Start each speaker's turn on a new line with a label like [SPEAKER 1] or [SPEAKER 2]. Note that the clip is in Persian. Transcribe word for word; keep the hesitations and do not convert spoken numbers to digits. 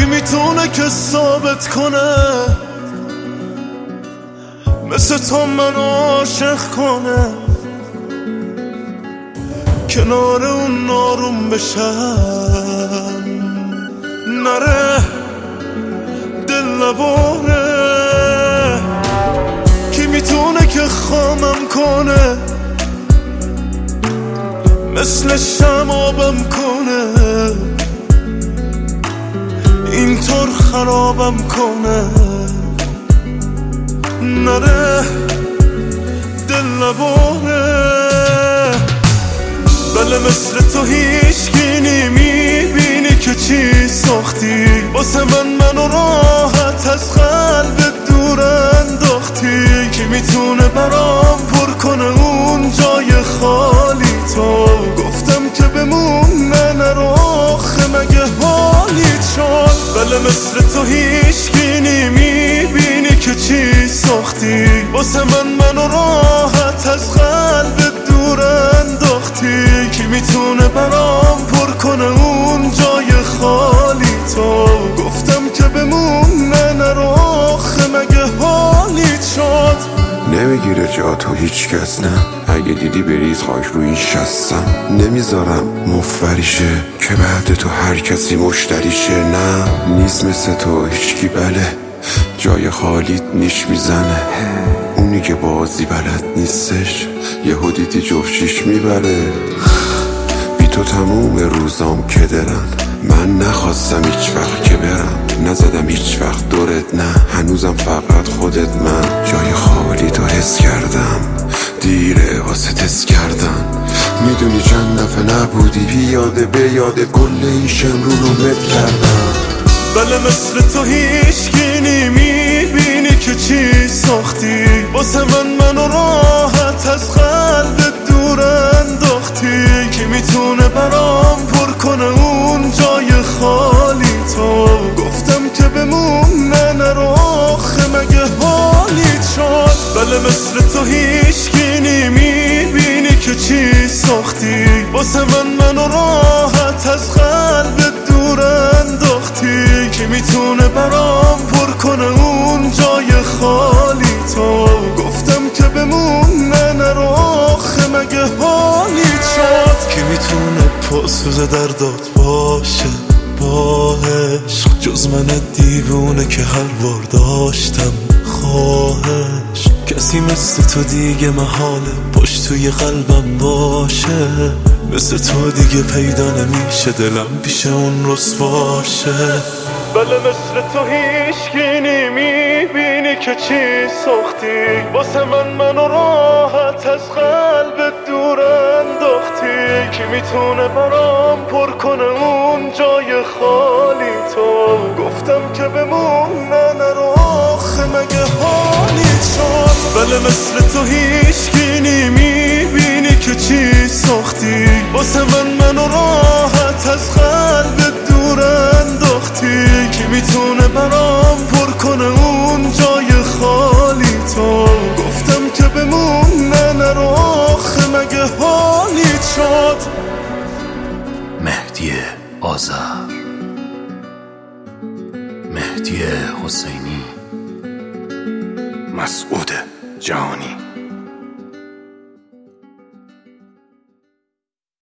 [SPEAKER 1] میتونه که ثابت کنه مثل تو منو عاشق کنه، کنار اون ناروم بشم نره دل نباره. کی میتونه که خامم کنه مثل شمابم کنه، اینطور خرابم کنه نره دل نباره. بله مثل تو هیچکی نمیبینی که چی ساختی واسه من، منو راحت از قلبت دور انداختی. کی میتونه برام پر کنه اون جای خالی تو؟ گفتم که بمون نه نرو آخه مگه حالیت شد؟ بله مثل تو هیچکی نمیبینی که چی ساختی واسه من، منو راحت از قلبت دور انداختی. کی میتونه برام پر کنه اون جای خالی تو؟ گفتم که بمون نه نرو آخه مگه حالیت شد؟
[SPEAKER 2] نمیگیره جا تو هیچ کس نه، اگه دیدی بریز خاک روی شستم. نمیذارم مفبریشه که بعد تو هر کسی مشتریشه. نه نیست مثل تو هیچکی، بله جای خالیت نیش میزنه. اونی که بازی بلد نیستش یه دیدی جفشیش میبره. بی تو تموم روزام کدرن، من نخواستم هیچ وقت که برم، نزدم هیچ وقت دورت نه، هنوزم فقط خودت. من جای خالی تو حس کردم، دیره واسه تست کردن. میدونی چند دفعه نبودی پیاده به یاد کل این شمرو رو مت کردم.
[SPEAKER 1] بله مثل تو هیچکی نمیبینی که چی ساختی واسه من، منو راحت از قلبت دور انداختی. کی میتونه برام پر کنه اون جای خالی تو؟ گفتم که بمون نه نرو آخه مگه حالیت شد؟ بله مثل تو هیچکی نمیبینی که چی ساختی واسه من، منو راحت از قلبت دور انداختی. کی میتونه برام پر کنه اون جای خالی تو؟ گفتم که بمون نه نرو آخه مگه حالیت شد؟ کی میتونه پاسوز دردات باشه با عشق جز من دیوونه که هر بار داشتم خواهش؟ کسی مثل تو دیگه محاله پشت توی قلبم باشه، مثل تو دیگه پیدا نمیشه دلم پیش اون رسواشه. بله مثل تو هیچکی نمیبینی که چی ساختی واسه من، منو راحت از قلبت دور انداختی. کی میتونه برام پر کنه اون جای خالی تو؟ گفتم که بمون نه نرو آخه مگه حالیت شد؟ بله مثل تو هیچکی نمیبینی که چی ساختی واسه من، منو راحت از قلبت دور انداختی. کی میتونه برام پر کنه اون جای خالی تو؟ گفتم که بمون نه نرو آخه مگه حالیت شد؟
[SPEAKER 3] مهدی آذر، مهدی حسینی، مسعود جهانی.